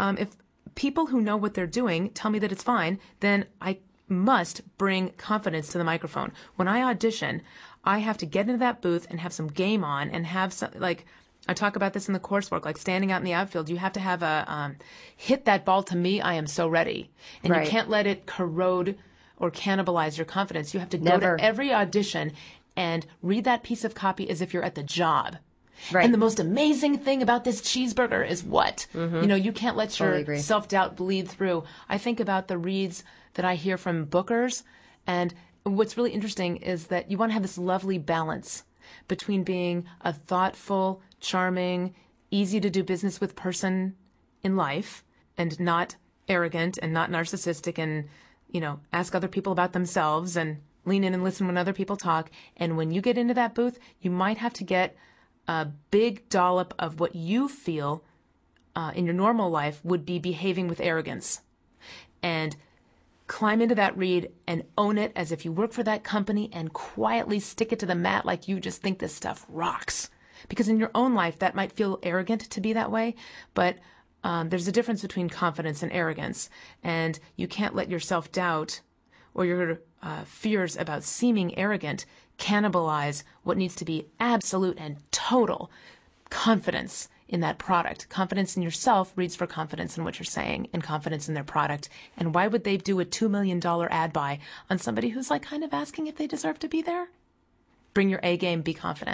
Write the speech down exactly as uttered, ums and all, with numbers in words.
um, if people who know what they're doing tell me that it's fine, then I must bring confidence to the microphone. When I audition, I have to get into that booth and have some game on and have some, like, I talk about this in the coursework, like standing out in the outfield. You have to have a, um, hit that ball to me, I am so ready. And Right. you can't let it corrode or cannibalize your confidence. You have to go Never. to every audition and read that piece of copy as if you're at the job. Right. And the most amazing thing about this cheeseburger is what? Mm-hmm. You know, you can't let Totally your agree. self-doubt bleed through. I think about the reads that I hear from bookers, and what's really interesting is that you want to have this lovely balance between being a thoughtful, charming, easy to do business with person in life and not arrogant and not narcissistic and, you know, ask other people about themselves and lean in and listen when other people talk. And when you get into that booth, you might have to get a big dollop of what you feel uh, in your normal life would be behaving with arrogance. And climb into that read and own it as if you work for that company and quietly stick it to the mat like you just think this stuff rocks. Because in your own life, that might feel arrogant to be that way, but um, there's a difference between confidence and arrogance. And you can't let your self-doubt or your uh, fears about seeming arrogant cannibalize what needs to be absolute and total confidence in that product. Confidence in yourself reads for confidence in what you're saying and confidence in their product. And why would they do a two million dollars ad buy on somebody who's like kind of asking if they deserve to be there? Bring your A game, be confident.